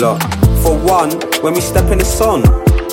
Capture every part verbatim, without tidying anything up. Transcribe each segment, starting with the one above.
Look, for one, when we step in the sun,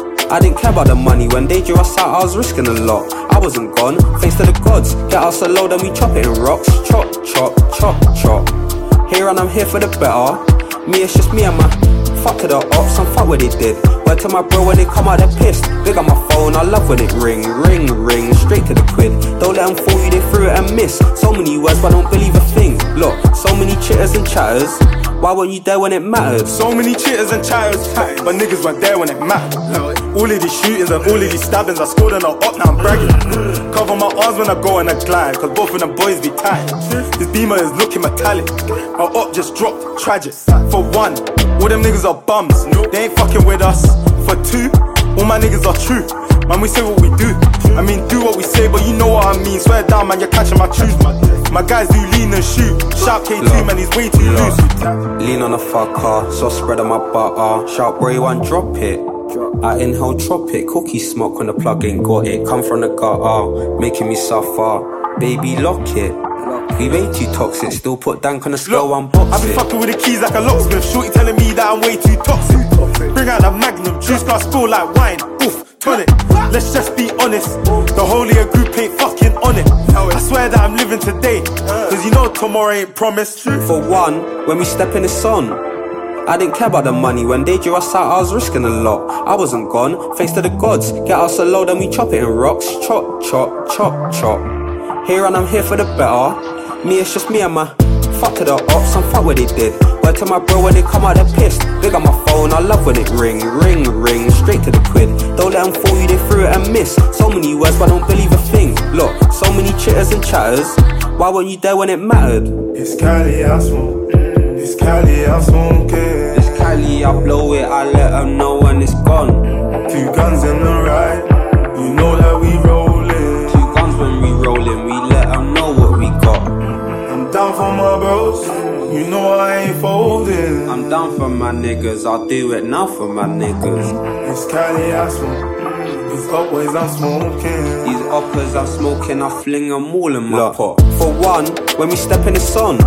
I didn't care about the money. When they drew us out, I was risking a lot. I wasn't gone, thanks to the gods. Get us a load and we chop it in rocks. Chop, chop, chop, chop. Here and I'm here for the better. Me, it's just me and my fuck to the ops, and fuck what they did. Word to my bro when they come out, they're pissed. Big on my phone, I love when it ring, ring, ring. Straight to the quid. Don't let them fool you, they threw it and miss. So many words, but I don't believe a thing. Look, so many chitters and chatters. Why weren't you there when it mattered? So many chitters and chatters, but niggas weren't there when it mattered. All of these shootings and all of these stabbings, I scored and I up, now I'm bragging. Cover my arms when I go and I glide, cause both of them boys be tight. This beamer is looking metallic. My up just dropped, tragic. For one, all them niggas are bums, they ain't fucking with us. For two, all my niggas are true. Man, we say what we do. I mean, do what we say, but you know what I mean. Swear down, man, you're catching my truth. My guys do lean and shoot. Sharp K two, Look, man, he's way too loose. Lean on a fucker, so spread on my butter. Sharp Ray one, drop it. I inhale, drop it. Cookie smoke when the plug ain't got it. Come from the gutter, making me suffer. Baby, lock it. We way too toxic, still put dank on the skull, unbox it. I be fucking with the keys like a locksmith. Shorty telling me that I'm way too toxic. Bring out the magnum, juice glass spill like wine. Oof, tonic. Let's just be honest, the whole of your group ain't fucking on it. I swear that I'm living today, cause you know tomorrow ain't promised. For one, when we step in the sun, I didn't care about the money. When they drew us out, I was risking a lot. I wasn't gone, thanks to the gods. Get us a load and we chop it in rocks. Chop, chop, chop, chop. Here and I'm here for the better. Me, it's just me and my fuck to the ops, and fuck what they did. Word to my bro when they come out, they're pissed. Big on my phone, I love when it ring, ring, ring. Straight to the quid. Don't let them fool you, they threw it and miss. So many words, but I don't believe a thing. Look, so many chitters and chatters. Why weren't you there when it mattered? It's Cali, I smoke. It's Cali, I smoke it. It's Cali, I blow it, I let them know when it's gone. Two guns in the ride, you know that we rollin'. Two guns when we rollin', we let them know what we got. I'm down for my bros, you know I ain't folding. I'm down for my niggas, I'll do it now for my niggas. It's Cali, I smoke. These upways I'm smoking. These uppers I'm smoking, I fling them all in my Look, pot. For one, when we step in the sun,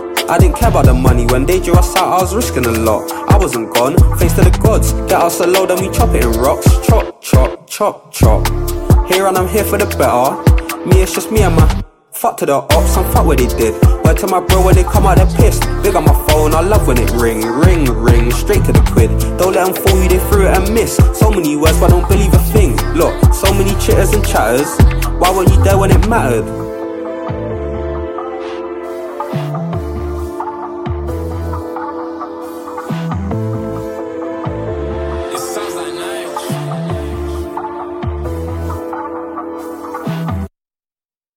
I didn't care about the money. When they drew us out, I was risking a lot. I wasn't gone, thanks to the gods. Get us a load and we chop it in rocks. Chop, chop, chop, chop. Here and I'm here for the better. Me, it's just me and my fuck to the ops, and fuck what they did. Word to my bro when they come out, they're pissed. Big on my phone, I love when it ring, ring, ring. Straight to the quid. Don't let them fool you, they threw it and miss. So many words, but I don't believe a thing. Look, so many chitters and chatters. Why weren't you there when it mattered?